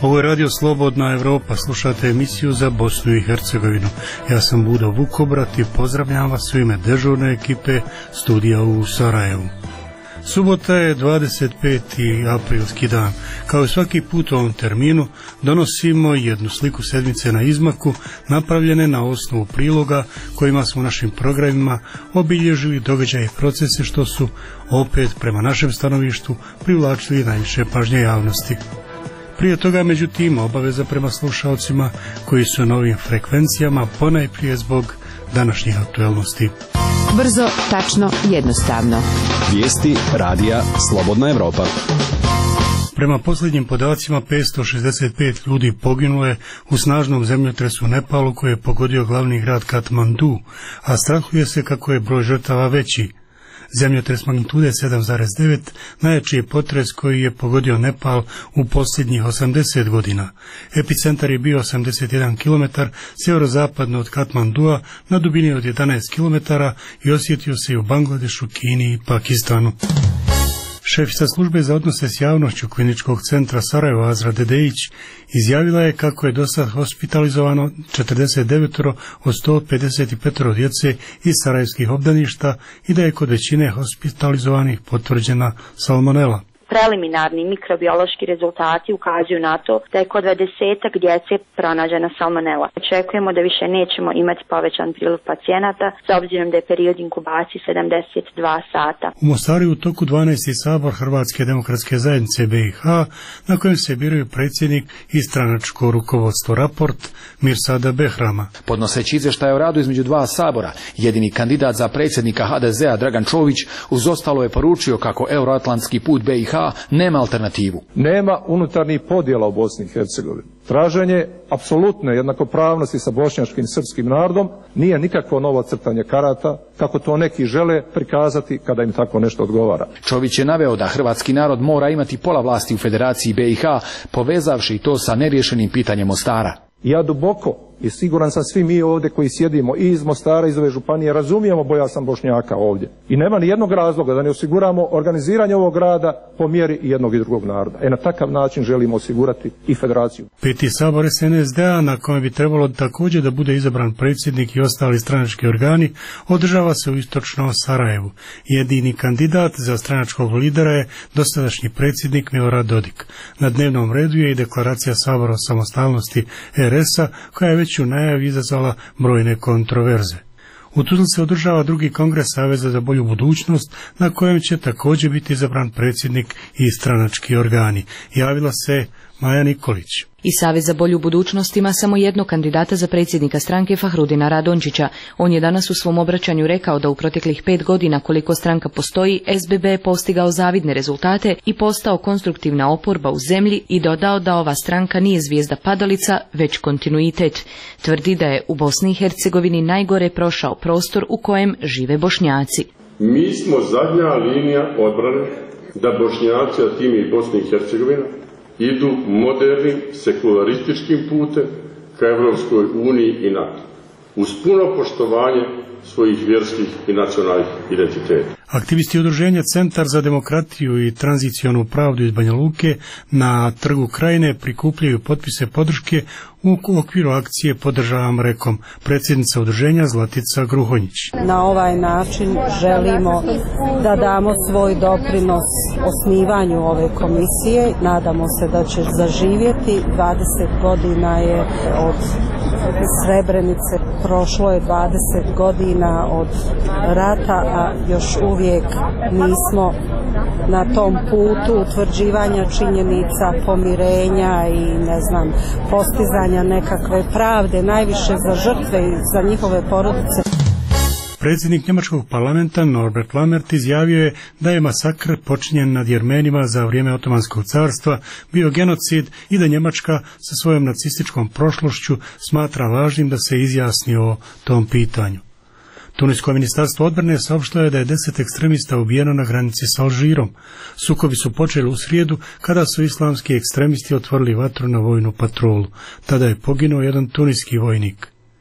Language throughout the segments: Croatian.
Ovo je Radio Slobodna Evropa, slušate emisiju za Bosnu i Hercegovinu. Ja sam Budo Vukobrat i pozdravljam vas u ime dežurne ekipe studija u Sarajevu. Subota je 25. aprilski dan. Kao i svaki put u ovom terminu donosimo jednu sliku sedmice na izmaku, napravljene na osnovu priloga kojima smo u našim programima obilježili događaje i procese što su opet prema našem stanovištu privlačili najviše pažnje javnosti. Prije toga, međutim, obaveza prema slušalcima koji su na ovim frekvencijama, ponajprije zbog današnjih aktuelnosti. Brzo, tačno, jednostavno. Vijesti radija Slobodna Evropa. Prema posljednjim podacima 565 ljudi poginulo je u snažnom zemljotresu u Nepalu koji je pogodio glavni grad Katmandu, a strahuje se kako je broj žrtava veći. Zemljotres magnitude 7,9 najjači je potres koji je pogodio Nepal u posljednjih 80 godina. Epicentar je bio 81 km sjeverozapadno od Katmandua na dubini od 11 km i osjetio se i u Bangladešu, Kini i Pakistanu. Šefica službe za odnose s javnošću Kliničkog centra Sarajevo Azra Dedejić izjavila je kako je dosad hospitalizovano 49 od 155 djece iz sarajevskih obdaništa i da je kod većine hospitalizovanih potvrđena salmonela. Preliminarni mikrobiološki rezultati ukazuju na to da je kod 20-ak djece pronađena salmonela. Očekujemo da više nećemo imati povećan priliv pacijenata s obzirom da je period inkubacije 72 sata. U Mostaru je u toku 12. sabor Hrvatske demokratske zajednice BiH na kojem se biraju predsjednik i stranačko rukovodstvo. Raport Mirsada Behrama. Podnoseći izvještaj o radu između dva sabora, jedini kandidat za predsjednika HDZ-a Dragan Čović uz ostalo je poručio kako euroatlantski put BiH nema alternativu. Nema unutarnjih podjela u Bosni i Hercegovini. Traženje apsolutne jednakopravnosti sa bošnjačkim i srpskim narodom nije nikakvo novo crtanje karata, kako to neki žele prikazati kada im tako nešto odgovara. Čović je naveo da hrvatski narod mora imati pola vlasti u Federaciji BiH, povezavši to sa neriješenim pitanjem Mostara. Ja duboko i siguran sam svi mi ovdje koji sjedimo i iz Mostara i iz ove županije razumijemo bojazan Bošnjaka ovdje. I nema ni jednog razloga da ne osiguramo organiziranje ovog rada po mjeri jednog i drugog naroda. Na takav način želimo osigurati i federaciju. Peti sabor SNSD-a, na kojem bi trebalo također da bude izabran predsjednik i ostali stranački organi, održava se u istočnom Sarajevu. Jedini kandidat za stranačkog lidera je dosadašnji predsjednik Milorad Dodik. Na dnevnom redu je i deklaracija Sabora o samostalnosti RS-a, koja je već u najavi izazvala brojne kontroverze. U Tuzli se održava drugi kongres Saveza za bolju budućnost, na kojem će također biti izabran predsjednik i stranački organi. Javila se Maja Nikolić. I Savez za bolju budućnost ima samo jednog kandidata za predsjednika stranke, Fahrudina Radončića. On je danas u svom obraćanju rekao da u proteklih 5 godina koliko stranka postoji, SBB je postigao zavidne rezultate i postao konstruktivna oporba u zemlji i dodao da ova stranka nije zvijezda padalica, već kontinuitet. Tvrdi da je u Bosni i Hercegovini najgore prošao prostor u kojem žive Bošnjaci. Mi smo zadnja linija odbrane da Bošnjaci, a time i Bosna i Hercegovina, idu modernim, sekularističkim putem ka Evropskoj uniji i NATO, uz puno poštovanje svojih vjerskih i nacionalnih identiteta. Aktivisti udruženja Centar za demokratiju i tranzicionu pravdu iz Banja Luke na Trgu Krajine prikupljaju potpise podrške u okviru akcije Podržavam Rekom. Predsjednica udruženja Zlatica Gruhonjić. Na ovaj način želimo da damo svoj doprinos osnivanju ove komisije. Nadamo se da će zaživjeti. 20 godina je od Srebrenice, prošlo je 20 godina od rata, a još uvijek nismo na tom putu utvrđivanja činjenica, pomirenja i postizanja nekakve pravde, najviše za žrtve i za njihove porodice. Predsjednik njemačkog parlamenta Norbert Lammert izjavio je da je masakr počinjen nad Jermenima za vrijeme Otomanskog carstva bio genocid i da Njemačka sa svojom nacističkom prošlošću smatra važnim da se izjasni o tom pitanju. Tunisko ministarstvo odbrane saopštilo je da je 10 ekstremista ubijeno na granici s Alžirom. Sukobi su počeli u srijedu kada su islamski ekstremisti otvorili vatru na vojnu patrolu. Tada je poginuo jedan tuniski vojnik.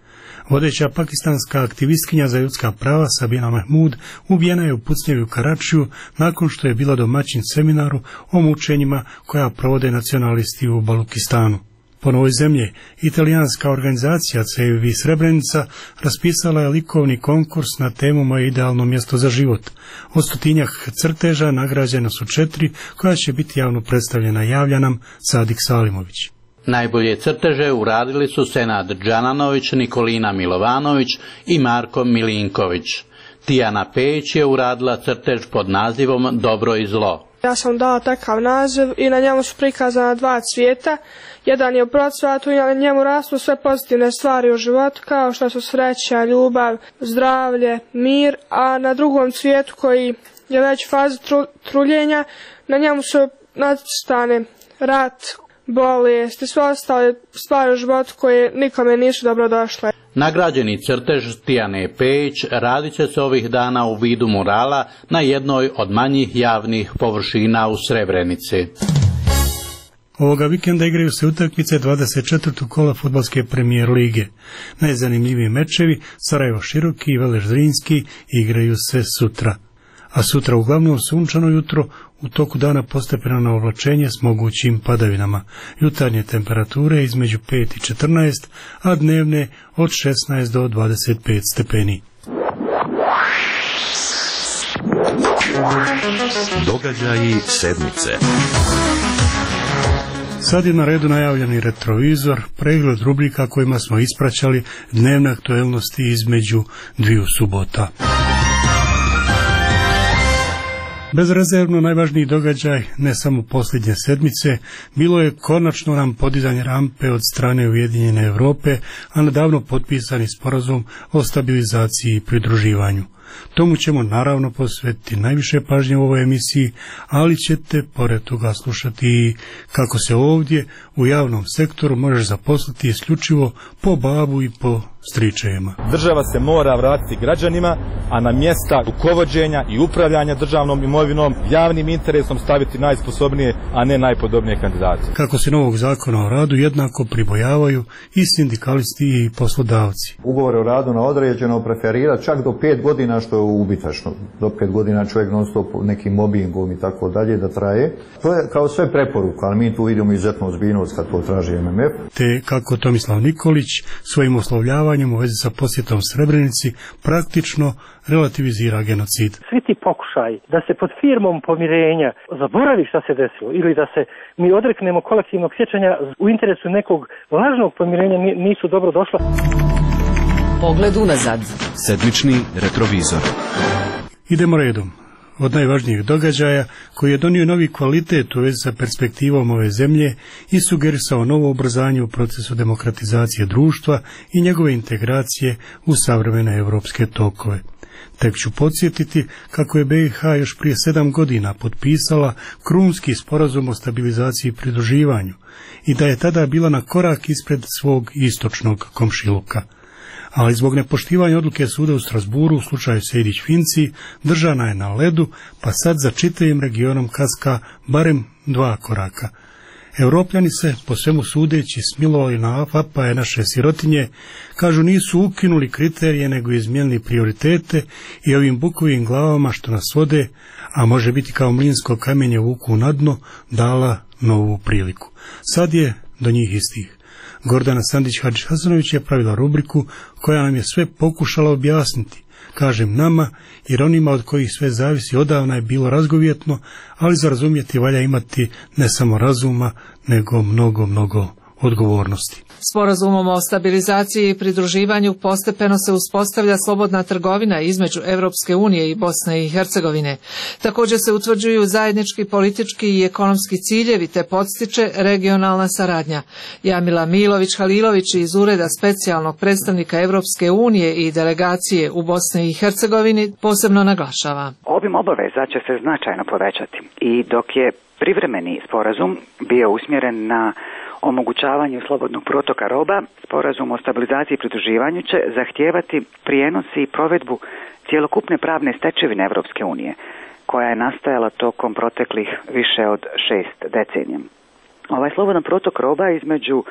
Vodeća pakistanska aktivistkinja za ljudska prava Sabina Mahmud ubijena je u pucnjevi u Karačiju nakon što je bila domaćin seminaru o mučenjima koja provode nacionalisti u Balukistanu. Po novoj zemlji, italijanska organizacija CVV Srebrenica raspisala je likovni konkurs na temu Moje idealno mjesto za život. Od 100-tinjak crteža nagrađena su 4 koja će biti javno predstavljena, javlja nam Sadik Salimović. Najbolje crteže uradili su Senad Džananović, Nikolina Milovanović i Marko Milinković. Tijana Pejić je uradila crtež pod nazivom Dobro i zlo. Ja sam dao takav naziv i na njemu su prikazana 2 cvijeta. Jedan je u procvatu i na njemu rastu sve pozitivne stvari u životu, kao što su sreća, ljubav, zdravlje, mir, a na drugom cvijetu koji je već u fazi truljenja, na njemu su nacrtane rat, bolest i sve ostale stvari u životu koje nikome nisu dobro došle. Nagrađeni crtež Tijane Pejić radit će se ovih dana u vidu murala na jednoj od manjih javnih površina u Srebrenici. Ovoga vikenda igraju se utakmice 24. kola fudbalske premijer lige. Najzanimljiviji mečevi Sarajevo Široki i Veleš Zrinski igraju se sutra. A sutra uglavnom sunčano jutro, u toku dana postepeno oblačenje s mogućim padavinama. Jutarnje temperature između 5 i 14, a dnevne od 16 do 25 stepeni. Događaji sedmice. Sad je na redu najavljeni retrovizor, pregled rubrika kojima smo ispraćali dnevne aktuelnosti između 2 subota. Bezrezervno najvažniji događaj, ne samo posljednje sedmice, bilo je konačno nam podizanje rampe od strane Ujedinjene Europe, a nedavno potpisani sporazum o stabilizaciji i pridruživanju. Tomu ćemo naravno posvetiti najviše pažnje u ovoj emisiji, ali ćete pored toga slušati i kako se ovdje u javnom sektoru može zaposliti isključivo po babu i po stričevima. Država se mora vratiti građanima, a na mjesta rukovođenja i upravljanja državnom imovinom, javnim interesom staviti najsposobnije, a ne najpodobnije kandidate. Kako se novog zakona o radu jednako pribojavaju i sindikalisti i poslodavci. Ugovor o radu na određeno preferira čak do 5 godina, što je ubitačno. Do 5 godina čovjek non stop nekim mobbingom i tako dalje da traje. To je kao sve preporuka, ali mi tu vidimo izuzetno ozbiljnost kad to traži MMF. Te kako Tomislav Nikolić svojim oslovljavanjem u vezi sa posjetom Srebrenici praktično relativizira genocid. Svi ti pokušaj da se pod firmom pomirenja zaboravi šta se desilo ili da se mi odreknemo kolektivnog sjećanja u interesu nekog lažnog pomirenja nisu dobro došla. Pogled unazad. Sedmični retrovizor. Idemo redom. Od najvažnijih događaja koji je donio novi kvalitet u vezi sa perspektivom ove zemlje i sugerisao novo ubrzanje u procesu demokratizacije društva i njegove integracije u savremene europske tokove. Tek ću podsjetiti kako je BiH još prije 7 godina potpisala krunski sporazum o stabilizaciji i pridruživanju i da je tada bila na korak ispred svog istočnog komšiluka. Ali zbog nepoštivanja odluke suda u Strasburu u slučaju Sejdić-Finci držana je na ledu, pa sad za čitavim regionom kaska barem 2 koraka. Europljani se, po svemu sudeći, smilovali na vapaje naše sirotinje, kažu nisu ukinuli kriterije nego izmijenili prioritete i ovim bukovim glavama što nas vode, a može biti kao mlinsko kamenje vuku na dno, dala novu priliku. Sad je do njih istih. Gordana Sandić-Hadžić-Hasanović je pravila rubriku koja nam je sve pokušala objasniti. Kažem nama, jer onima od kojih sve zavisi odavna je bilo razgovjetno, ali za razumjeti valja imati ne samo razuma, nego mnogo odgovornosti. Sporazumom o stabilizaciji i pridruživanju postepeno se uspostavlja slobodna trgovina između Europske unije i Bosne i Hercegovine. Također se utvrđuju zajednički politički i ekonomski ciljevi te podstiče regionalna saradnja. Jamila Milović-Halilović iz Ureda specijalnog predstavnika Europske unije i delegacije u Bosni i Hercegovini posebno naglašava. Obim obaveza će se značajno povećati i dok je privremeni sporazum bio usmjeren na omogućavanju slobodnog protoka roba, sporazum o stabilizaciji i pridruživanju će zahtijevati prijenos i provedbu cjelokupne pravne stečevine Europske unije, koja je nastajala tokom proteklih više od 6 decenija. Ovaj slobodan protok roba između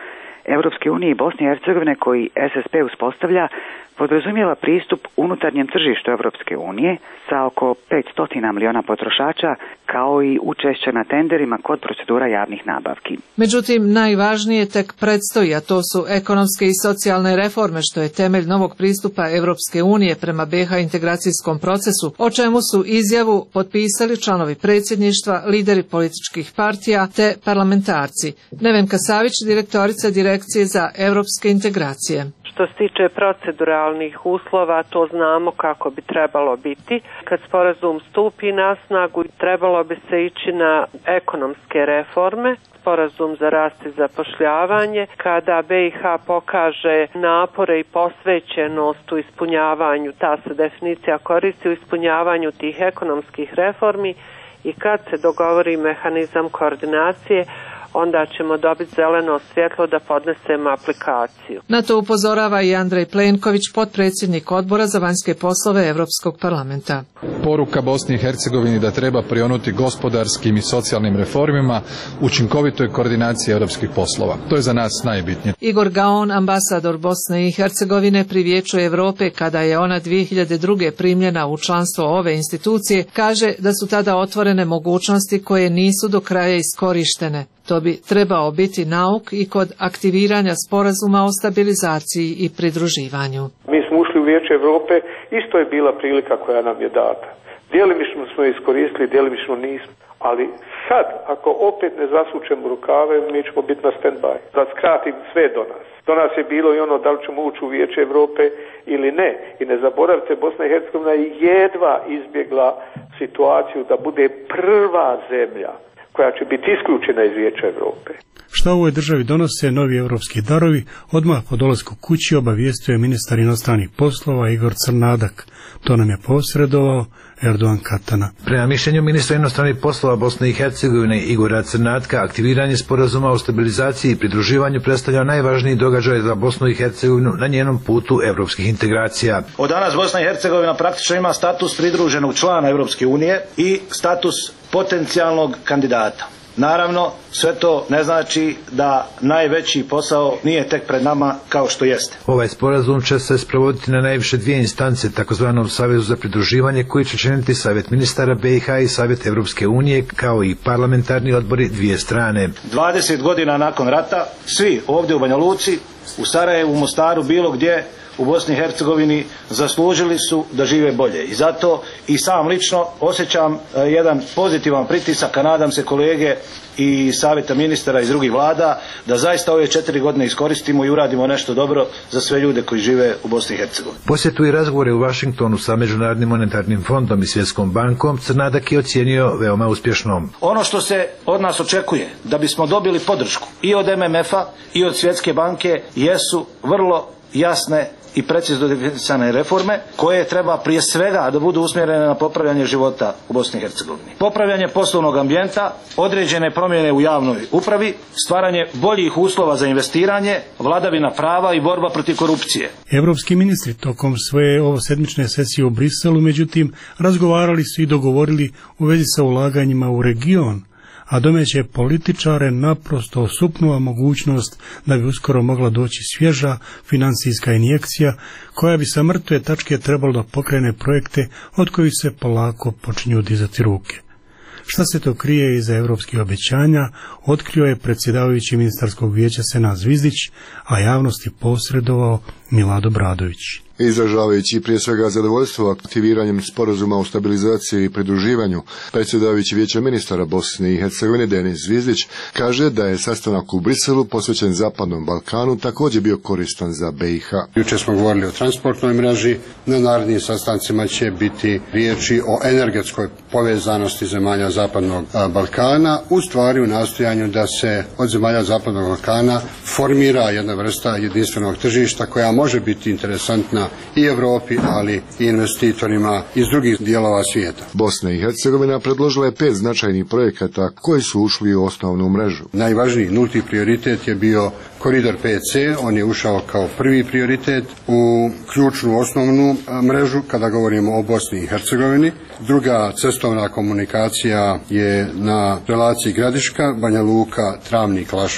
Europske unije i Bosne i Hercegovine koji SSP uspostavlja podrazumijeva pristup unutarnjem tržištu Europske unije sa oko 500 miliona potrošača, kao i učešće na tenderima kod procedura javnih nabavki. Međutim, najvažnije tek predstoji, a to su ekonomske i socijalne reforme, što je temelj novog pristupa Europske unije prema BiH integracijskom procesu, o čemu su izjavu potpisali članovi predsjedništva, lideri političkih partija te parlamentarci. Nevenka Savić, direktorica Direkcije za europske integracije. Što se tiče proceduralnih uslova, to znamo kako bi trebalo biti. Kad sporazum stupi na snagu, trebalo bi se ići na ekonomske reforme, sporazum za rast i zapošljavanje. Kada BiH pokaže napore i posvećenost u ispunjavanju, ta se definicija koristi u ispunjavanju tih ekonomskih reformi, i kad se dogovori mehanizam koordinacije, onda ćemo dobiti zeleno svjetlo da podnesemo aplikaciju. Na to upozorava i Andrej Plenković, potpredsjednik Odbora za vanjske poslove Europskog parlamenta. Poruka Bosni i Hercegovini da treba prionuti gospodarskim i socijalnim reformima, učinkovitoj koordinaciji europskih poslova. To je za nas najbitnije. Igor Gaon, ambasador Bosne i Hercegovine pri Vijeću Europe, kada je ona 2002. primljena u članstvo ove institucije, kaže da su tada otvorene mogućnosti koje nisu do kraja iskorištene. To bi trebao biti nauk i kod aktiviranja sporazuma o stabilizaciji i pridruživanju. Mi smo ušli u Vijeće Europe, isto je bila prilika koja nam je data. Djelimično smo je iskoristili, djelimično nismo. Ali sad, ako opet ne zasučemo rukave, mi ćemo biti na stand-by. Da skratim sve do nas. Do nas je bilo i ono da li ćemo ući u Vijeće Europe ili ne. I ne zaboravite, Bosna i Hercegovina je jedva izbjegla situaciju da bude prva zemlja koja će biti isključena iz Vijeća Europe. Šta u ovoj državi donose novi europski darovi, odmah po dolasku kući obavijestio je ministar inostranih poslova Igor Crnadak. To nam je posredovao Erdogan Katana. Prema mišljenju ministra inostranih poslova Bosne i Hercegovine Igora Crnatka, aktiviranje sporazuma o stabilizaciji i pridruživanju predstavlja najvažniji događaj za Bosnu i Hercegovinu na njenom putu evropskih integracija. Od danas Bosna i Hercegovina praktično ima status pridruženog člana Europske unije i status potencijalnog kandidata. Naravno, sve to ne znači da najveći posao nije tek pred nama kao što jeste. Ovaj sporazum će se sprovoditi na najviše dvije instance, takozvanom Savezu za pridruživanje, koji će činiti Savjet ministara BiH i Savjet Evropske unije, kao i parlamentarni odbori dvije strane. 20 godina nakon rata, svi ovdje u Banja Luci, u Sarajevu, u Mostaru, bilo gdje u Bosni i Hercegovini zaslužili su da žive bolje. I zato i sam lično osjećam jedan pozitivan pritisak, a nadam se kolege i savjeta ministara iz drugih vlada, da zaista ove 4 godine iskoristimo i uradimo nešto dobro za sve ljude koji žive u Bosni i Hercegovini. Posjetu i razgovore u Vašingtonu sa Međunarodnim monetarnim fondom i Svjetskom bankom Crnadak je ocijenio veoma uspješnom. Ono što se od nas očekuje da bismo dobili podršku i od MMF-a i od Svjetske banke jesu vrlo jasne i precizno definisane reforme koje treba prije svega da budu usmjerene na popravljanje života u Bosni i Hercegovini. Popravljanje poslovnog ambijenta, određene promjene u javnoj upravi, stvaranje boljih uslova za investiranje, vladavina prava i borba protiv korupcije. Evropski ministri tokom svoje ovosedmične sesije u Briselu, međutim, razgovarali su i dogovorili u vezi sa ulaganjima u region, a domaće političare naprosto osupnula mogućnost da bi uskoro mogla doći svježa financijska injekcija koja bi sa mrtve tačke trebalo da pokrene projekte od kojih se polako počinju dizati ruke. Šta se to krije iza evropskih obećanja, otkrio je predsjedavajući ministarskog vijeća Senad Zvizdić, a javnosti posredovao Milado Bradović. Izražavajući prije svega zadovoljstvo aktiviranjem sporazuma o stabilizaciji i pridruživanju, predsjedavajući vijeća ministara Bosne i Hercegovine Denis Zvizdić kaže da je sastanak u Briselu posvećen Zapadnom Balkanu također bio koristan za BiH. Jučer smo govorili o transportnoj mreži, na narednim sastancima će biti riječi o energetskoj povezanosti zemalja Zapadnog Balkana, u stvari u nastojanju da se od zemalja Zapadnog Balkana formira jedna vrsta jedinstvenog tržišta koja može biti interesantna i Europi, ali i investitorima iz drugih dijelova svijeta. Bosna i Hercegovina predložila je 5 značajnih projekata koji su ušli u osnovnu mrežu. Najvažniji nulti prioritet je bio Koridor 5C, on je ušao kao prvi prioritet u ključnu osnovnu mrežu kada govorimo o Bosni i Hercegovini. Druga cestovna komunikacija je na relaciji Gradiška, Banja Luka, Travnik, Lašva.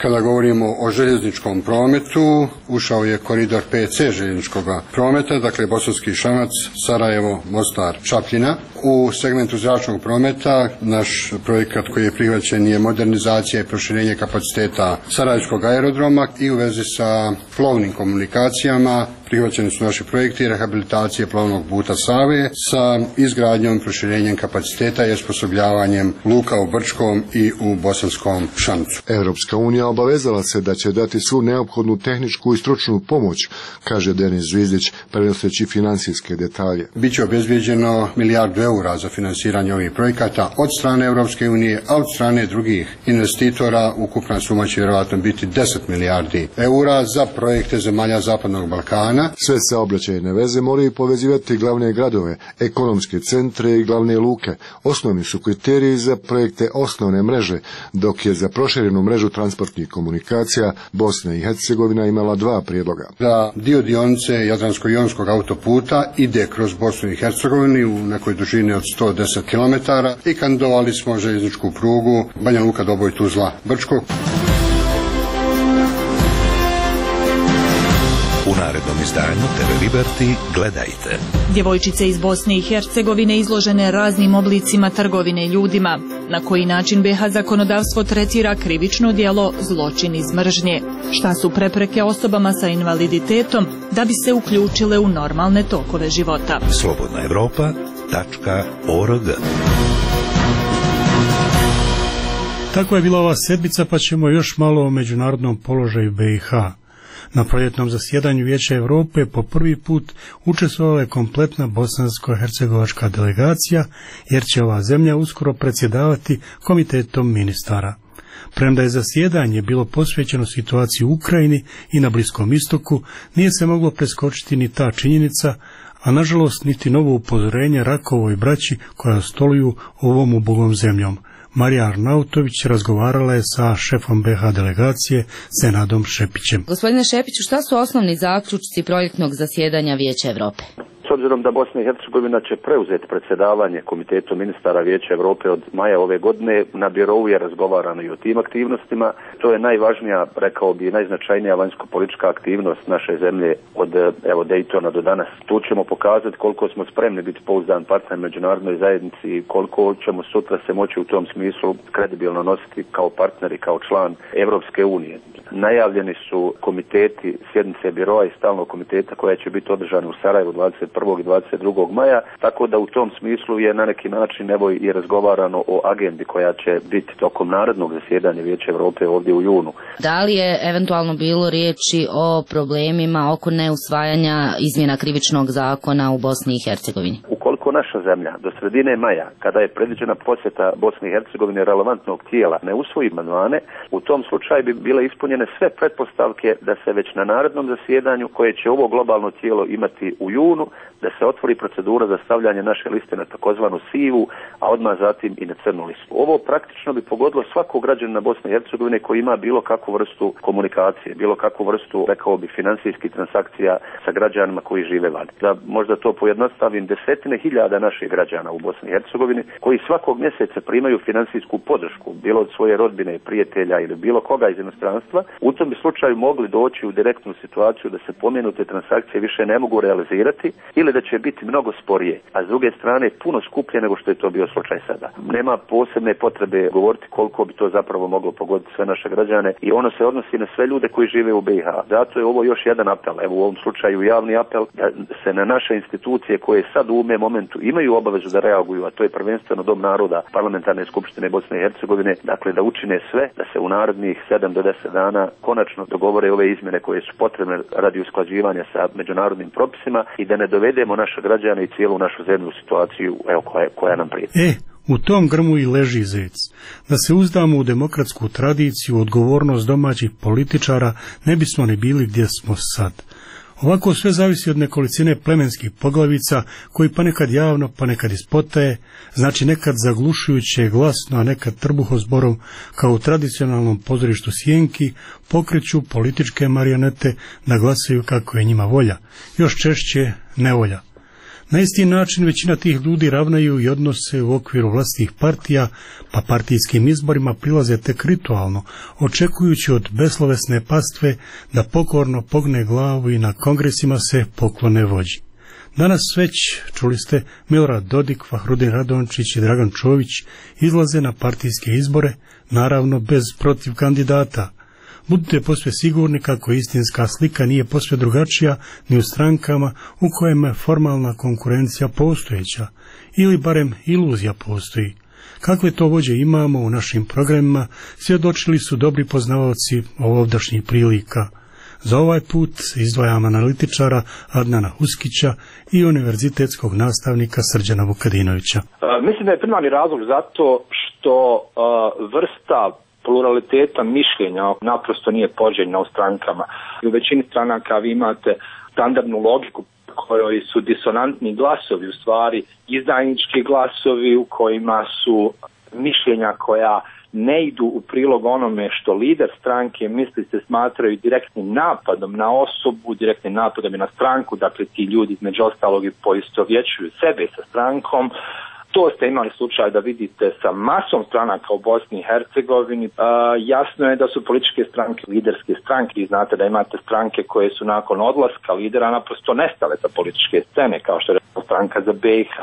Kada govorimo o željezničkom prometu, ušao je koridor 5C željezničkog prometa, dakle Bosanski Šamac, Sarajevo, Mostar, Čapljina. U segmentu zračnog prometa naš projekat koji je prihvaćen je modernizacija i proširenje kapaciteta Sarajevskog aerodroma i u vezi sa plovnim komunikacijama prihvaćeni su naši projekti rehabilitacije plovnog puta Save sa izgradnjom i proširenjem kapaciteta i osposobljavanjem luka u Brčkom i u Bosanskom Šamcu. Europska unija obavezala se da će dati svu neophodnu tehničku i stručnu pomoć, kaže Denis Zvizdić, prenoseći financijske detalje. Biće obezbijeđeno milijardu eura za finansiranje ovih projekata od strane Europske unije, a od strane drugih investitora ukupna suma će vjerojatno biti 10 milijardi eura za projekte zemalja Zapadnog Balkana. Sve saobraćajne veze moraju povezivati glavne gradove, ekonomske centre i glavne luke. Osnovni su kriteriji za projekte osnovne mreže, dok je za proširenu mrežu transportnih komunikacija Bosna i Hercegovina imala dva prijedloga. Da dio dionice Jadransko-jonskog autoputa ide kroz Bosnu i Hercegovinu u nekoj dužini od 110 km i kandidovali smo željezničku prugu Banja Luka, Doboj, Tuzla, Brčko. U narednom izdanju TV Liberty gledajte. Djevojčice iz Bosne i Hercegovine izložene raznim oblicima trgovine ljudima. Na koji način BiH zakonodavstvo tretira krivično djelo zločin iz mržnje? Šta su prepreke osobama sa invaliditetom da bi se uključile u normalne tokove života? slobodnaevropa.org. Tako je bila ova sedmica, pa ćemo još malo o međunarodnom položaju BiH. Na proljetnom zasjedanju Vijeća Europe po prvi put učestvovala je kompletna bosansko-hercegovačka delegacija, jer će ova zemlja uskoro predsjedavati komitetom ministara. Premda je zasjedanje bilo posvećeno situaciji u Ukrajini i na Bliskom istoku, nije se moglo preskočiti ni ta činjenica, a nažalost niti novo upozorenje rakovoj braći koja stoluju ovom ubogom zemljom. Marija Arnautović razgovarala je sa šefom BiH delegacije Senadom Šepićem. Gospodine Šepiću, šta su osnovni zaključci proljetnog zasjedanja Vijeća Europe? S obzirom da Bosna i Hercegovina će preuzeti predsjedavanje Komitetom ministara Vijeća Europe od maja ove godine, na birovu je razgovarano i o tim aktivnostima. To je najvažnija, rekao bi, najznačajnija vanjsko-politička aktivnost naše zemlje od Daytona do danas. Tu ćemo pokazati koliko smo spremni biti pouzdan partner međunarodnoj zajednici i koliko ćemo sutra se moći u tom smislu kredibilno nositi kao partner i kao član Europske unije. Najavljeni su komiteti, sjednice biroa i stalnog komiteta koja će biti održane u Sarajevu 21. i 22. maja, tako da u tom smislu je na neki način i razgovarano o agendi koja će biti tokom narednog zasjedanja Vijeća Europe ovdje u junu. Da li je eventualno bilo riječi o problemima oko neusvajanja izmjena krivičnog zakona u Bosni i Hercegovini? Ukoliko naša zemlja do sredine maja, kada je predviđena posjeta Bosne i Hercegovine relevantnog tijela, ne usvoji amandmane, u tom slučaju bi bile ispunjene sve pretpostavke da se već na narednom zasjedanju, koje će ovo globalno tijelo imati u junu, da se otvori procedura za stavljanje naše liste na takozvanu sivu, a odmah zatim i na crnu listu. Ovo praktično bi pogodilo svakog građanina Bosne i Hercegovine koji ima bilo kakvu vrstu komunikacije, bilo kakvu vrstu, rekao bi, financijskih transakcija sa građanima koji žive vani. Da možda to pojednostavim, desetine hiljada naših građana u Bosni i Hercegovini koji svakog mjeseca primaju financijsku podršku, bilo od svoje rodbine, prijatelja ili bilo koga iz inostranstva, u tom bi slučaju mogli doći u direktnu situaciju da se pomenute transakcije više ne mogu realizirati ili da će biti mnogo sporije, a s druge strane puno skuplje nego što je to bio slučaj sada. Nema posebne potrebe govoriti koliko bi to zapravo moglo pogoditi sve naše građane i ono se odnosi na sve ljude koji žive u BiH. Zato je ovo još jedan apel, evo u ovom slučaju javni apel, da se na naše institucije koje sad u ovome momentu imaju obavezu da reaguju, a to je prvenstveno Dom naroda Parlamentarne skupštine Bosne i Hercegovine, dakle da učine sve da se u narednih 7 do 10 dana konačno dogovore ove izmjene koje su potrebne radi usklađivanja sa međunarodnim propisima i da ne dovedemo naše građane i cijelu našu zemlju u situaciju koja nam prijeti. U tom grmu i leži zec. Da se uzdamo u demokratsku tradiciju, odgovornost domaćih političara, ne bismo ni bili gdje smo sad. Ovako sve zavisi od nekolicine plemenskih poglavica koji pa nekad javno, pa nekad ispotaje, znači nekad zaglušujuće glasno, a nekad trbuhozborom, kao u tradicionalnom pozorištu sjenki, pokreću političke marionete da glasaju kako je njima volja, još češće nevolja. Na isti način većina tih ljudi ravnaju i odnose u okviru vlastitih partija, pa partijskim izborima prilaze tek ritualno, očekujući od beslovesne pastve da pokorno pogne glavu i na kongresima se poklone vođi. Danas već, čuli ste, Milorad Dodik, Fahrudin Radončić i Dragan Čović izlaze na partijske izbore, naravno bez protiv kandidata. Budite posve sigurni kako istinska slika nije posve drugačija ni u strankama u kojima je formalna konkurencija postojeća, ili barem iluzija postoji. Kakve to vođe imamo u našim programima, svjedočili su dobri poznavaoci ovdašnjih prilika. Za ovaj put izdvajam analitičara Adnana Huskića i univerzitetskog nastavnika Srđana Vukadinovića. Mislim da je primarni razlog zato što vrsta pluraliteta mišljenja naprosto nije poželjna u strankama. U većini stranaka vi imate standardnu logiku kojoj su disonantni glasovi, u stvari izdajnički glasovi u kojima su mišljenja koja ne idu u prilog onome što lider stranke misli se smatraju direktnim napadom na osobu, direktnim napadom i na stranku, dakle ti ljudi između ostalog i poistovjećuju sebe sa strankom. To ste imali slučaj da vidite sa masom stranaka u Bosni i Hercegovini. Jasno je da su političke stranke liderske stranke i znate da imate stranke koje su nakon odlaska lidera naprosto nestale sa političke scene, kao što je stranka za BiH.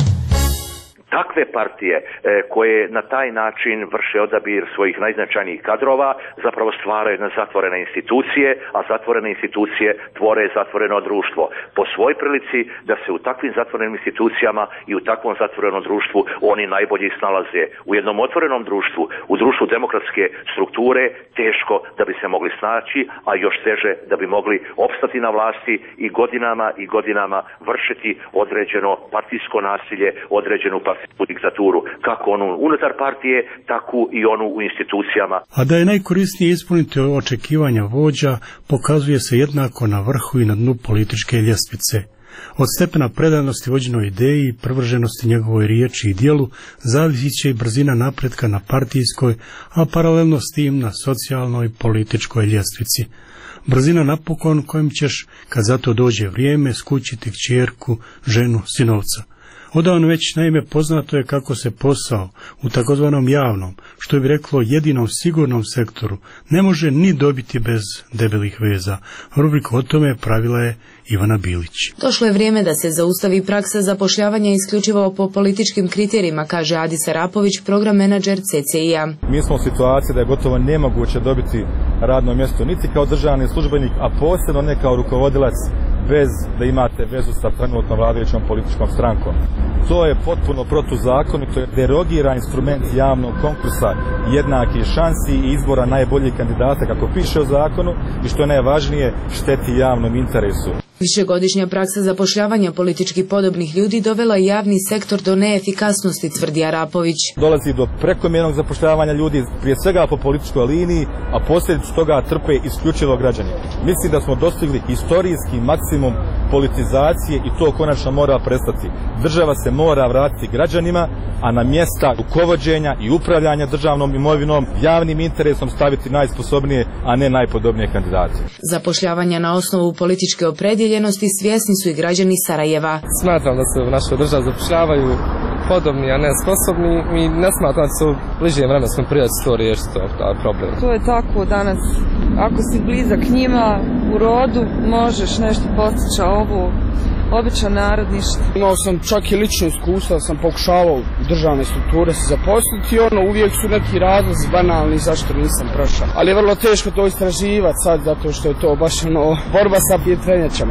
Takve partije koje na taj način vrše odabir svojih najznačajnijih kadrova zapravo stvaraju jedne zatvorene institucije, a zatvorene institucije tvore zatvoreno društvo. Po svoj prilici da se u takvim zatvorenim institucijama i u takvom zatvorenom društvu oni najbolje snalaze. U jednom otvorenom društvu, u društvu demokratske strukture, teško da bi se mogli snaći, a još teže da bi mogli opstati na vlasti i godinama vršiti određeno partijsko nasilje, određenu partijsku diktaturu, kako onu unutar partije, tako i onu u institucijama. A da je najkorisnije ispuniti očekivanja vođa, pokazuje se jednako na vrhu i na dnu političke ljestvice. Od stepena predanosti vođenoj ideji i privrženosti njegovoj riječi i djelu zavisit će i brzina napretka na partijskoj, a paralelno s tim na socijalnoj i političkoj ljestvici. Brzina napokon kojim ćeš, kad za to dođe vrijeme, skućiti kćerku, ženu, sinovca. Odavno već naime poznato je kako se posao u takozvanom javnom, što bi reklo jedinom sigurnom sektoru, ne može ni dobiti bez debelih veza. Rubriku o tome pravila je Ivana Bilić. Došlo je vrijeme da se zaustavi praksa zapošljavanja isključivo po političkim kriterijima, kaže Adis Arapović, program menadžer CCI-a. Mi smo u situaciji da je gotovo nemoguće dobiti radno mjesto niti kao državni službenik, a posebno ne kao rukovodilac, bez da imate vezu sa trenutno vladajućom političkom strankom. To je potpuno protuzakonito, jer derogira instrument javnog konkursa jednakih šansi i izbora najboljih kandidata, kako piše u zakonu, i što je najvažnije, šteti javnom interesu. Višegodišnja praksa zapošljavanja politički podobnih ljudi dovela je javni sektor do neefikasnosti, tvrdi Arapović. Dolazi do prekomjernog zapošljavanja ljudi, prije svega po političkoj liniji, a posljedicu toga trpe isključivo građani. Mislim da smo dostigli historijski maksimum politizacije i to konačno mora prestati. Država se mora vratiti građanima, a na mjesta rukovođenja i upravljanja državnom imovinom, javnim interesom staviti najsposobnije, a ne najpodobnije kandidate. Zapošljavanja na osnovu političke opredjeljenosti svjesni su i građani Sarajeva. Smatram da se u našoj državi zapošljavaju podobni, a ne sposobni, i ne smatram da se u bližem vremenskom periodu to riješiti taj problem. To je tako danas. Ako si blizak njima u rodu, možeš nešto postići, a ovo običan narod ništa. Imao sam čak i lično iskustva, sam pokušavao državne strukture se zaposliti i uvijek su neki razlozi banalni zašto nisam prošao. Ali je vrlo teško to istraživati sad, zato što je to baš borba sa vjetrenjačama.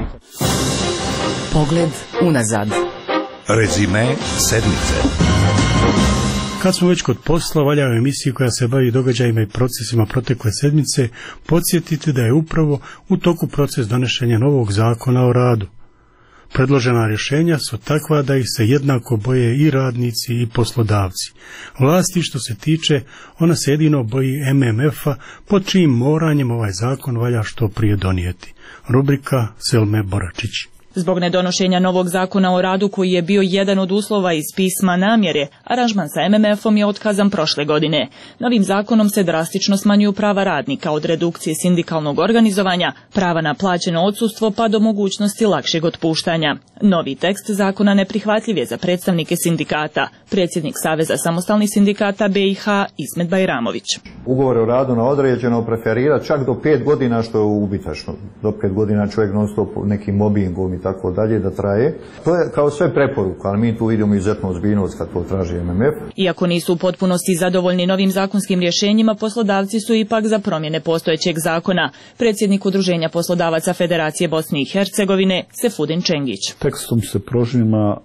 Pogled unazad. Rezime sedmice. Kad smo već kod posla, valja u emisiji koja se bavi događajima i procesima protekle sedmice podsjetiti da je upravo u toku proces donošenja novog zakona o radu. Predložena rješenja su takva da ih se jednako boje i radnici i poslodavci. Vlasti što se tiče, ona se jedino boji MMF-a, pod čijim moranjem ovaj zakon valja što prije donijeti. Rubrika Selme Boračić. Zbog nedonošenja novog zakona o radu koji je bio jedan od uslova iz pisma namjere, aranžman sa MMF-om je otkazan prošle godine. Novim zakonom se drastično smanjuju prava radnika od redukcije sindikalnog organizovanja, prava na plaćeno odsustvo pa do mogućnosti lakšeg otpuštanja. Novi tekst zakona neprihvatljiv je za predstavnike sindikata. Predsjednik Saveza samostalnih sindikata BiH Ismet Bajramović. Ugovore o radu na određeno preferira čak do 5 godina, što je ubitačno. Do 5 godina čovjek non stop nekim mobbingom i tako dalje da traje. To je kao sve preporuka, ali mi tu vidimo izuzetnu ozbiljnost kad to traži MMF. Iako nisu u potpunosti zadovoljni novim zakonskim rješenjima, poslodavci su ipak za promjene postojećeg zakona. Predsjednik Udruženja poslodavaca Federacije Bosne i Hercegovine Sefudin Čengić. Tekstom se prožima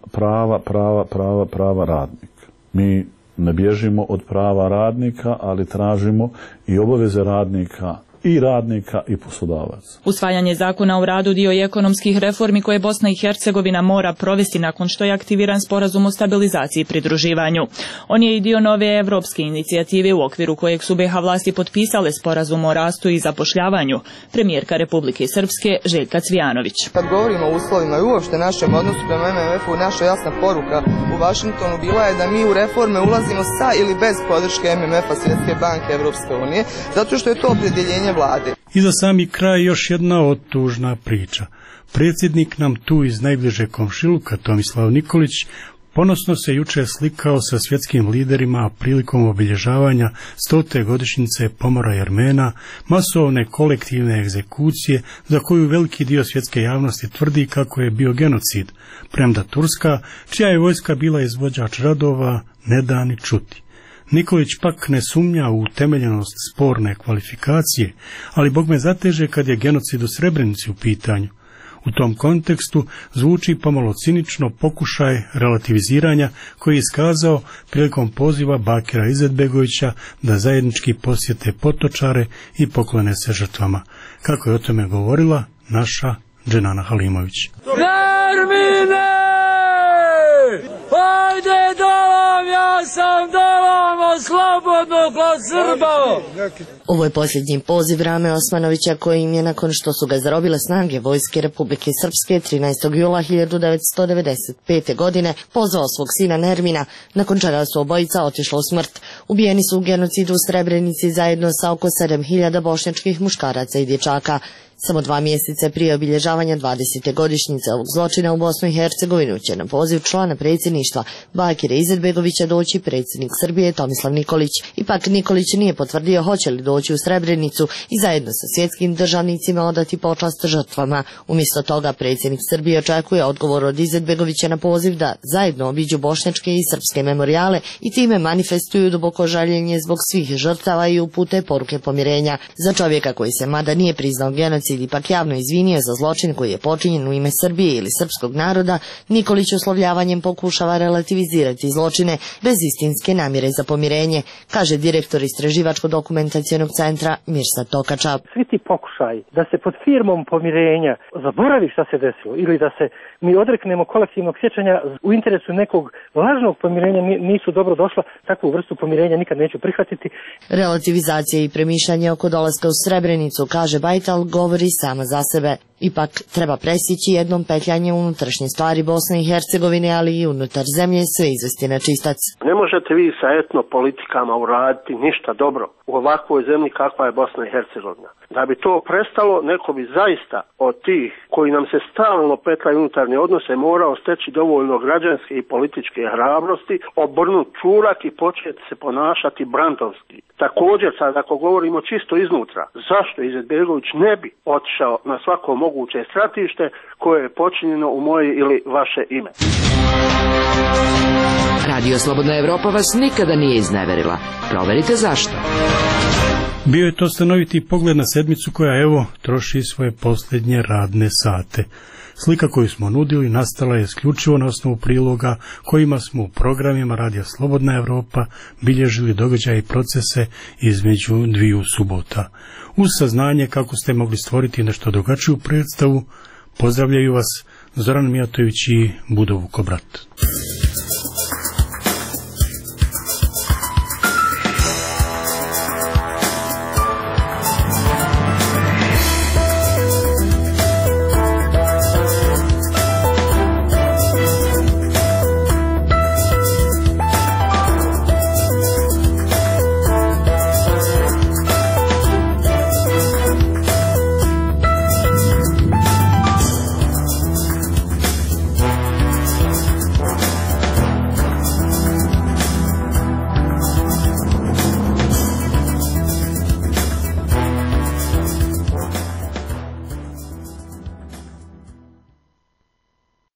prava radnika. Mi ne bježimo od prava radnika, ali tražimo i obaveze radnika i poslodavaca. Usvajanje zakona o radu dio je ekonomskih reformi koje Bosna i Hercegovina mora provesti nakon što je aktiviran sporazum o stabilizaciji i pridruživanju. On je i dio nove evropske inicijative u okviru kojeg su BiH vlasti potpisale sporazum o rastu i zapošljavanju. Premijerka Republike Srpske Željka Cvijanović. Kad govorimo o uslovima i uopšte našem odnosu prema MMF-u, naša jasna poruka u Vašingtonu bila je da mi u reforme ulazimo sa ili bez podrške MMF-a, Svjetske banke, Evropske unije, zato što je to opredjeljenje vlade. I za sami kraj još jedna otužna priča. Predsjednik nam tu iz najbliže komšiluka, Tomislav Nikolić, ponosno se jučer slikao sa svjetskim liderima prilikom obilježavanja 100. godišnjice pomora Jermena, masovne kolektivne egzekucije za koju veliki dio svjetske javnosti tvrdi kako je bio genocid, premda Turska, čija je vojska bila izvođač radova, ne da ni čuti. Nikolić pak ne sumnja u utemeljenost sporne kvalifikacije, ali bogme zateže kad je genocid u Srebrenici u pitanju. U tom kontekstu zvuči pomalo cinično pokušaj relativiziranja koji je iskazao prilikom poziva Bakira Izetbegovića da zajednički posjete Potočare i poklone se žrtvama, kako je o tome govorila naša Dženana Halimović. Nermine! Ajde dolam, ja sam dolam, slobodno po Srbo! Ovo je posljednji poziv Rame Osmanovića kojim je, nakon što su ga zarobile snage Vojske Republike Srpske 13. jula 1995. godine, pozvao svog sina Nermina, nakon čega su obojica otišla u smrt. Ubijeni su u genocidu u Srebrenici zajedno sa oko 7.000 bošnjačkih muškaraca i dječaka. Samo 2 mjeseca prije obilježavanja 20. godišnjice ovog zločina u Bosnu i Hercegovinu će na poziv člana predsjedništva Bakira Izetbegovića doći predsjednik Srbije Tomislav Nikolić. Ipak Nikolić nije potvrdio hoće li doći u Srebrenicu i zajedno sa svjetskim državnicima odati počast žrtvama. Umjesto toga predsjednik Srbije očekuje odgovor od Izetbegovića na poziv da zajedno obiđu bošnjačke i srpske memorijale i time manifestuju duboko žaljenje zbog svih žrtava i upute poruke pomirenja. Za čovjeka koji se mada nije priznao genocid ili ipak javno izvinio za zločin koji je počinjen u ime Srbije ili srpskog naroda, Nikolić oslovljavanjem pokušava relativizirati zločine bez istinske namjere za pomirenje, kaže direktor Istraživačko-dokumentacionog centra Mirsa Tokača. Svi ti pokušaji da se pod firmom pomirenja zaboravi šta se desilo ili da se mi odreknemo kolektivnog sjećanja u interesu nekog lažnog pomirenja nisu dobro došla, takvu vrstu pomirenja nikad neću prihvatiti. Relativizacija i premišljanje oko dolaska u Srebrenicu, kaže Bajtal, govori sama za sebe. Ipak treba presjeći jednom petljanje unutrašnje stvari Bosne i Hercegovine, ali i unutar zemlje sve izvesti na čistac. Ne možete vi sa etnopolitikama uraditi ništa dobro u ovakvoj zemlji kakva je Bosna i Hercegovina. Da bi to prestalo, neko bi zaista od tih koji nam se stalno petljaju unutarnje odnose morao steći dovoljno građanske i političke hrabrosti, obrnuti čurak i početi se ponašati brandovski. Također, sad ako govorimo čisto iznutra, zašto Izetbegović ne bi otišao na svako moguće stratište koje je počinjeno u moje ili vaše ime? Radio Slobodna Evropa vas nikada nije izneverila. Proverite zašto. Bio je to stanoviti pogled na sedmicu koja evo troši svoje posljednje radne sate. Slika koju smo nudili nastala je isključivo na osnovu priloga kojima smo u programima Radija Slobodna Evropa bilježili događaje i procese između dviju subota. Uz saznanje kako ste mogli stvoriti nešto drugačiju predstavu, pozdravljaju vas Zoran Mijatović i Budov Kobrat.